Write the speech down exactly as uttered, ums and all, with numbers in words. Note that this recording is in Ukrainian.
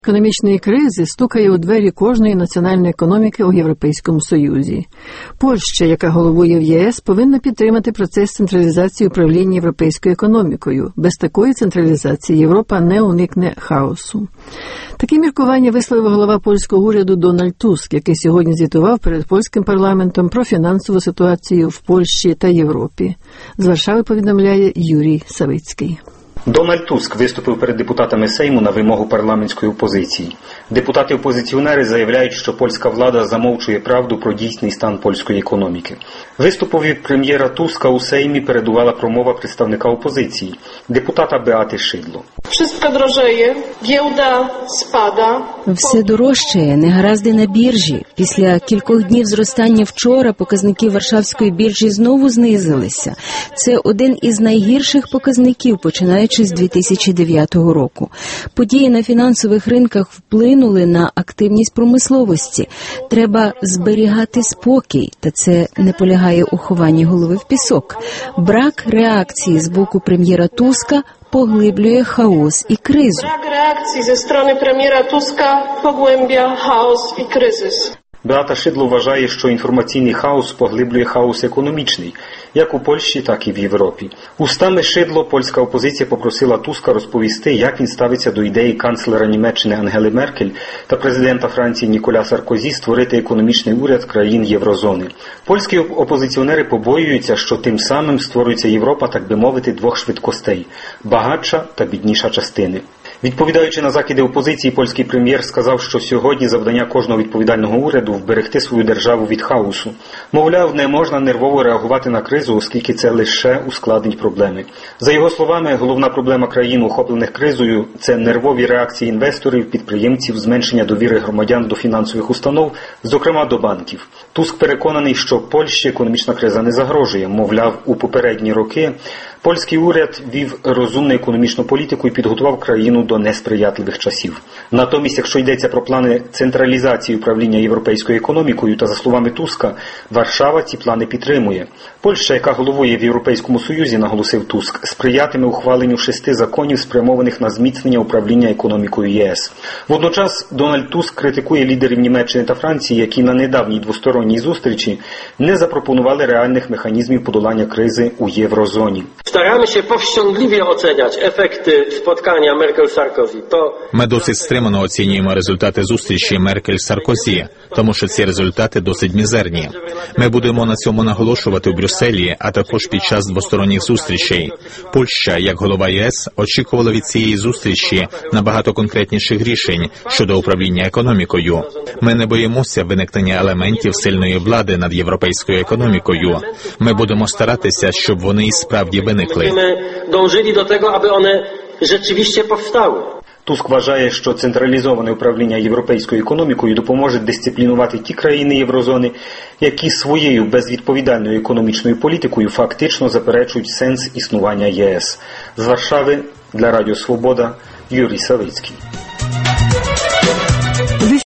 Економічної кризи стукає у двері кожної національної економіки у Європейському Союзі. Польща, яка головує в ЄС, повинна підтримати процес централізації управління європейською економікою. Без такої централізації Європа не уникне хаосу. Такі міркування висловив голова польського уряду Дональд Туск, який сьогодні звітував перед польським парламентом про фінансову ситуацію в Польщі та Європі. З Варшави повідомляє Юрій Савицький. Дональд Туск виступив перед депутатами Сейму на вимогу парламентської опозиції. Депутати-опозиціонери заявляють, що польська влада замовчує правду про дійсний стан польської економіки. Виступові прем'єра Туска у Сеймі передувала промова представника опозиції, депутата Беати Шидло. Wszystko drożeje, giełda spada. Все дорожчає, негаразди на біржі. Після кількох днів зростання вчора показники Варшавської біржі знову знизилися. Це один із найгірших показників, починаючи з дві тисячі дев'ятого року. Події на фінансових ринках вплинули на активність промисловості. Треба зберігати спокій, та це не полягає у хованні голови в пісок. Брак реакції з боку прем'єра Туска поглиблює хаос і кризу. Brak reakcji ze strony premiera Tuska pogłębia chaos i kryzys. Беата Шидло вважає, що інформаційний хаос поглиблює хаос економічний, як у Польщі, так і в Європі. Устами Шидло польська опозиція попросила Туска розповісти, як він ставиться до ідеї канцлера Німеччини Ангели Меркель та президента Франції Ніколя Саркозі створити економічний уряд країн Єврозони. Польські опозиціонери побоюються, що тим самим створюється Європа, так би мовити, двох швидкостей – багатша та бідніша частини. Відповідаючи на закиди опозиції, польський прем'єр сказав, що сьогодні завдання кожного відповідального уряду – вберегти свою державу від хаосу. Мовляв, не можна нервово реагувати на кризу, оскільки це лише ускладнить проблеми. За його словами, головна проблема країн, охоплених кризою – це нервові реакції інвесторів, підприємців, зменшення довіри громадян до фінансових установ, зокрема до банків. Туск переконаний, що Польщі економічна криза не загрожує. Мовляв, у попередні роки польський уряд вів розумну економічну політику і підготував країну до несприятливих часів. Натомість, якщо йдеться про плани централізації управління європейською економікою, та за словами Туска, Варшава ці плани підтримує. Польща, яка головує в Європейському Союзі, наголосив Туск, сприятиме ухваленню шести законів, спрямованих на зміцнення управління економікою ЄС. Водночас Дональд Туск критикує лідерів Німеччини та Франції, які на недавній двосторонній зустрічі не запропонували реальних механізмів подолання кризи у єврозоні. Staramy się powściągliwie oceniać efekty spotkania Merkel-Sarkozy. To... Ми досить стримано оцінюємо результати зустрічі Меркель-Саркозі, тому що ці результати досить мізерні. Ми будемо на цьому наголошувати у Брюсселі, а також під час двосторонніх зустрічей. Польща, як голова ЄС, очікувала від цієї зустрічі набагато конкретніших рішень щодо управління економікою. Ми не боїмося виникнення елементів сильної влади над європейською економікою. Ми будемо старатися, щоб вони і справді виникли. Ми dążyli do tego, aby one rzeczywiście powstały. Туск вважає, що централізоване управління європейською економікою допоможе дисциплінувати ті країни єврозони, які своєю безвідповідальною економічною політикою фактично заперечують сенс існування ЄС. З Варшави для Радіо Свобода Юрій Савицький.